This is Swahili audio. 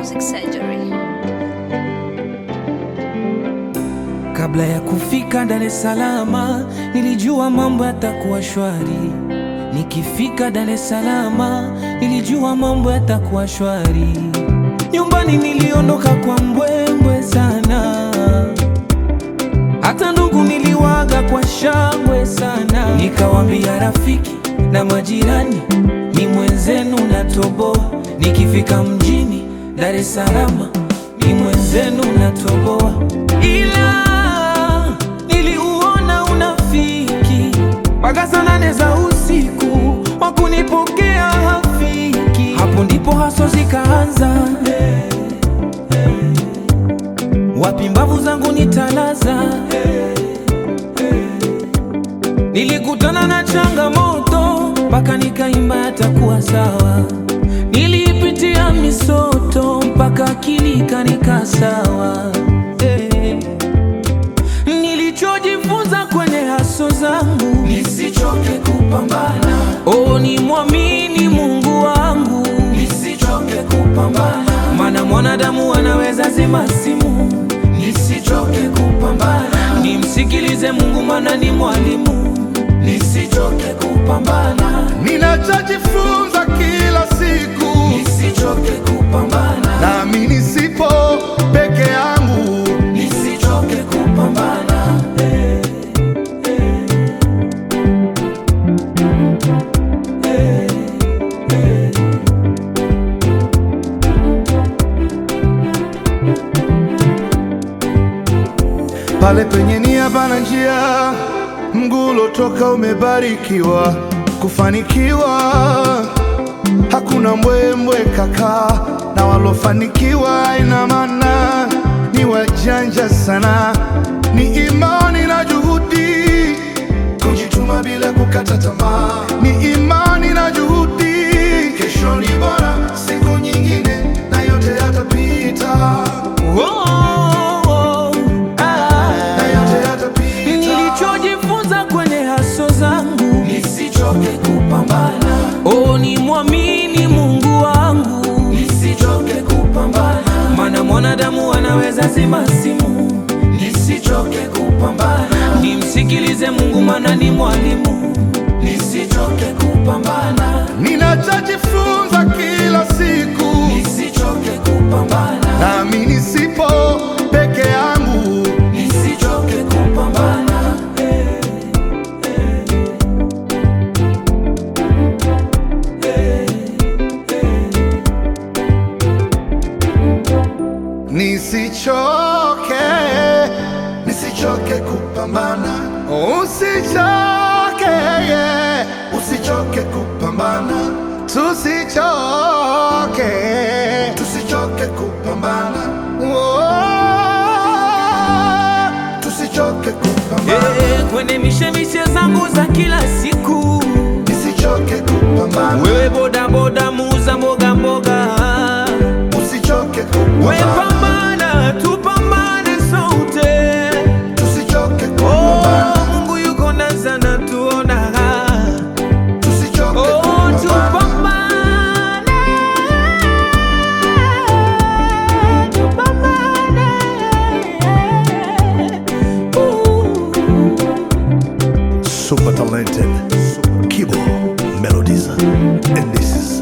Music Surgery. Kabla ya kufika Dar es Salaam, nilijua mambo yatakuwa shwari. Nikifika Dar es Salaam, nilijua mambo yatakuwa shwari. Nyumbani niliondoka kwa mbwembwe sana, hata ndugu niliwaga kwa shangwe sana. Nikawaambia rafiki na majirani, ni mwenzenu natoboa. Nikifika mjini Dar es Salaam, ni mwenzenu natoboa. Ila niliuona unafiki mpaka saa 8 za usiku, wakunipokea hafiki. Hapo ndipo haso zikaanza, wapi mbavu zangu nitalaza. Nilikutana na changamoto mpaka nikaimba yatakuwa sawa. Nilipitia misoto mpaka akili ikanika sawa. Nilichojifunza kwenye haso zangu, nisichoke kupambana. Oh, ni muamini Mungu wangu, nisichoke kupambana. Mana mwanadamu anaweza zima simu, nisichoke kupambana. Nimsikilize Mungu mana ni mwalimu, nisichoke kupambana. Ninachojifunza kila siku, nisichoke kupambana. nami nisipo peke yangu, nisichoke kupambana. pale penye nia pana njia, mgulo toka umebarikiwa kufanikiwa. Hakuna mbwembwe kaka, na walofanikiwa ina maana ni wajanja sana. Ni imani na juhudi, kujituma bila kukata tamaa. Ni imani na juhudi, kesho ni bora siku nyingine, na yote yatapita. Na yote yatapita. Nilichojifunza kwenye haso zangu, nisichoke kupambana. Oh, ni muamini Mungu wangu, nisichoke kupambana. Mana mwanadamu anaweza zima simu, nisichoke kupambana. Nimsikilize Mungu mana ni mwalimu, nisichoke kupambana. Ninachojifunza kila siku, nisichoke kupambana. nami nisipo peke yangu, nisichoke kupambana. nisichoke kupambana. Usichoke kupambana. Tusichoke kupambana. Tusichoke kupambana. Kwenye mishemishe zangu za kila siku, nisichoke kupambana. wewe boda boda muuza mboga mboga, usichoke kupambana. wewe pambana, tupambane sote, tusichoke kupambana. Oh, Mungu yuko na sana tuona, tusichoke oh, kupambana. tupambane, tupambane. Super talented Kibo Melodies, and this is